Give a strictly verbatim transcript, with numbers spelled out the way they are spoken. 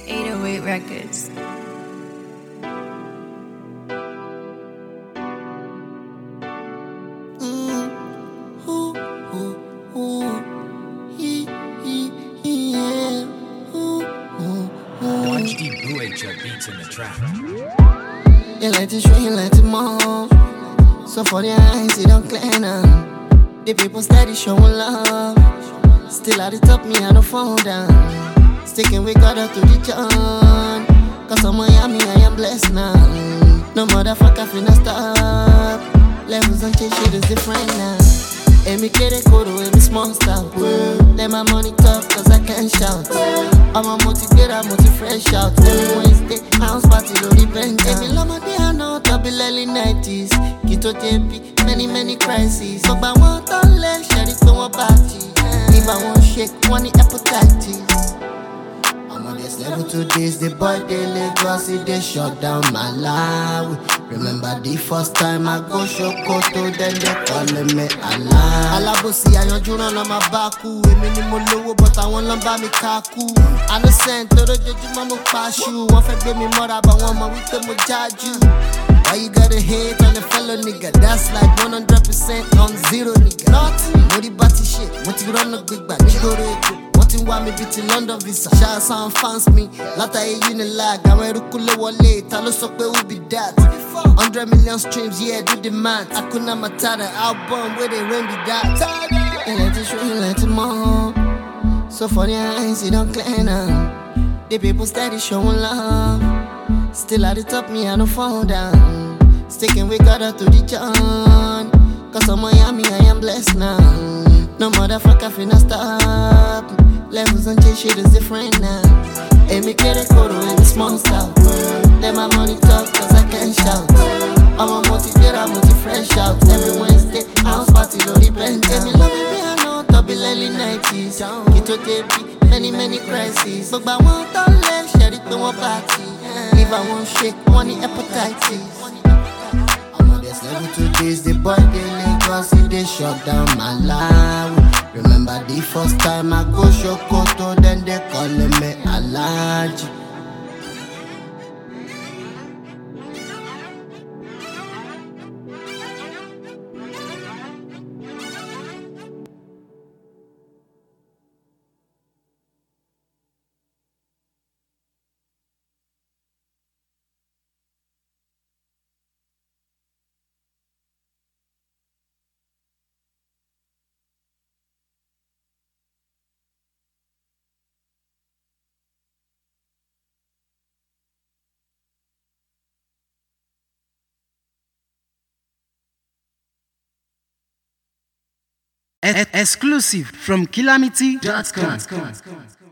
eight oh eight Records. Watch the Blue H O beats in the trap. You like to show, you like to move. So for the eyes, you don't clear now. The people steady showing love. Still at the top, me, I don't fall down. Sticking with God up to the John. Cause I'm Miami, I am blessed now. No motherfucker finna stop. Levels and change, shit is different now. And me get it cold with me small style. Let my money talk cause I can't shout. I'm a motivator, I'm multi fresh out. Every Wednesday, house party, load the bench. Every lama day I know, double early nineties. Kito J P, many, many crises. So I want to let share it to my party. If I want shake, want the hepatitis. I'm on this level to this, the boy they Lagos, they shut down my life. Remember the first time I go Shokoto, then they calling me Allah. Alabosi ayanjuna na mabaku. Emi ni mo lowo but I want lamba mi kaku. I no send to the judge mo pashu. One fe be me mother but one ma wite mo jaju. Why you gotta hate on the fellow nigga? That's like one hundred percent on zero nigga. Nothing, no the batty shit. What you run a big back, nigga go Nothing why me beat in London visa. Shout some fans me. Lata e unilag. Awe rukule wale. Talo sokwe who be that. Hundred million streams, yeah, do the math. Akuna Matata album where they rain be that. You like to show, you like to move. So for the eyes, you don't clear now. The people steady showing love. Still at the top, me, I don't fall down. Sticking with God up to the John. Cause I'm Miami, I am blessed now. No motherfucker finna stop. Levels and change, shit is different now. And me get it cold with the small style. Let my money talk cause I can't shout. I'm a motivator, I'm multi fresh out. Every Wednesday, house party, load the bench. And me love it, I know, double early nineties. Kito J P, many, many crises. But I want to let share it to my party. If I want shake, want the hepatitis. I'm on this level to this, the boy they Lagos, they shut down my life. Remember the first time I go Shokoto, then they calling me Alaji. Exclusive from Calamity dot com.